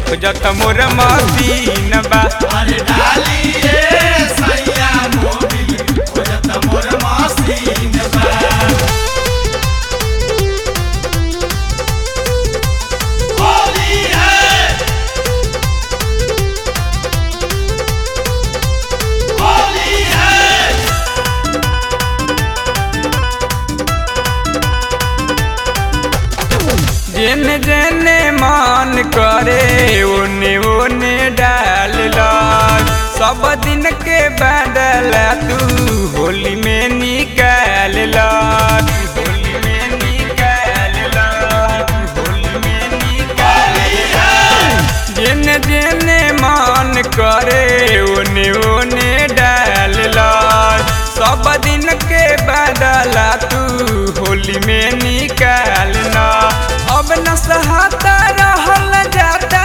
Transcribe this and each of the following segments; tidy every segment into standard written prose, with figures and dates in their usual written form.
खोजत मोर मसीन बा। अरे डाली रे सैया मोबिल खोजत मोर मसीन बा। होली है होली है। जेने जेने मन करे ओने ओने डाल ला। सब दिन के बदल तू होली में निकाल ला। होली में निकाल ला। होली में निकाल ला। जेने जेने मन करे ओने ओने डाल ला। सब दिन के बदल तू होली में निकालना। अब न सहता रहल जाता,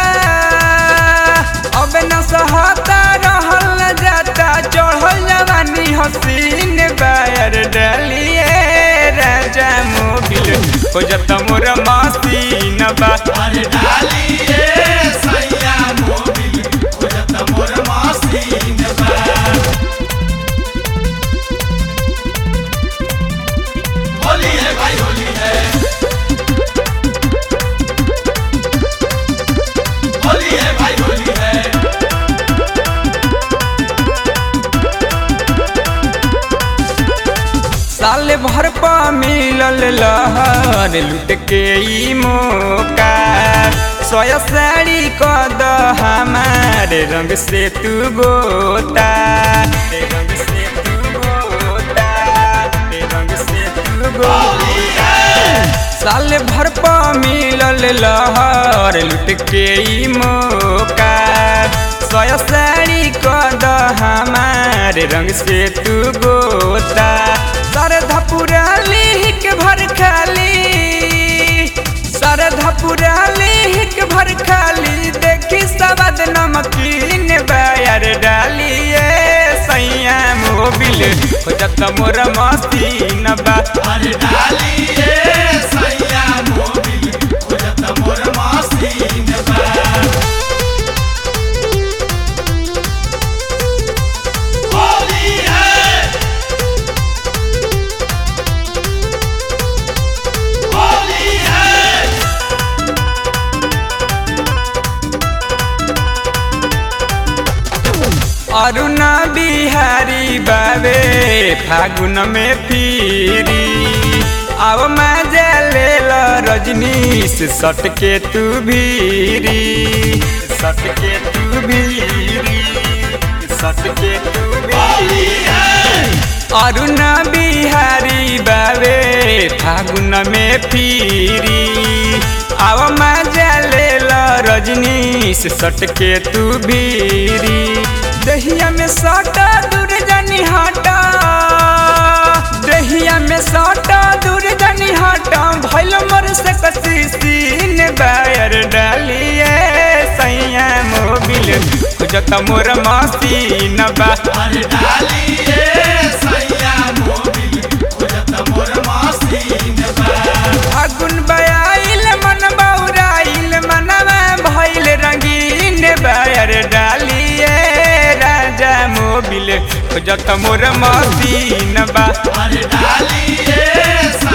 अब न सहता रहल जाता। चढ़ल जवानी हसीन बायर डालिए राजा मोबिल खोजत मोर मसीन बा। अरे डाली रे सैया मोबिल खोजत मोर मसीन बा। होली है भाई होली है होली है भाई होली है। साल भर पा मिलल लहर लुट के ई मौका। सोया साड़ी कद हमारे रंग से तू गोता। रंग से तू गोता। रंग से तू गोता। साल भर पा मिलल लहर लुट के ई मौका। सोया साड़ी कद हमारे रंग से तू गोता। सरधा पुराली के भर खाली, सरधा पुराली के भर खाली। देखी सवाद नमकीन बायर डालिए सैया मोबिल खोजत मोर मसीन बा। अरे डाली रे सैया मोबिल खोजत मोर मसीन बा। होली है होली है। अरुण बिहारी बाबे फागुन में फिरी। अब मजा ले लो रजनीश सट के तू भीरी। सट के तू भीरी। सट के तू भीरी। अरुण बिहारी बाबे फागुन में फिरी। अब मजा ले लो रजनीश सट के तू भीरी। दहिया में सटा दूर जानी हटा। दहिया में सटा दूर जानी हटा। भैल मोर से कसी सीन बायर डालिए सैया मोबिल खोजत मोर मसीन बा। अरे डाली रे सैया मोबिल खोजत मोर मसीन बा। फागुन बयाइल मन बौराइल मनवा भैल रंगीन बायर डालिए राजा मोबिल खोजत मोर मसीन बा। अरे डाली रे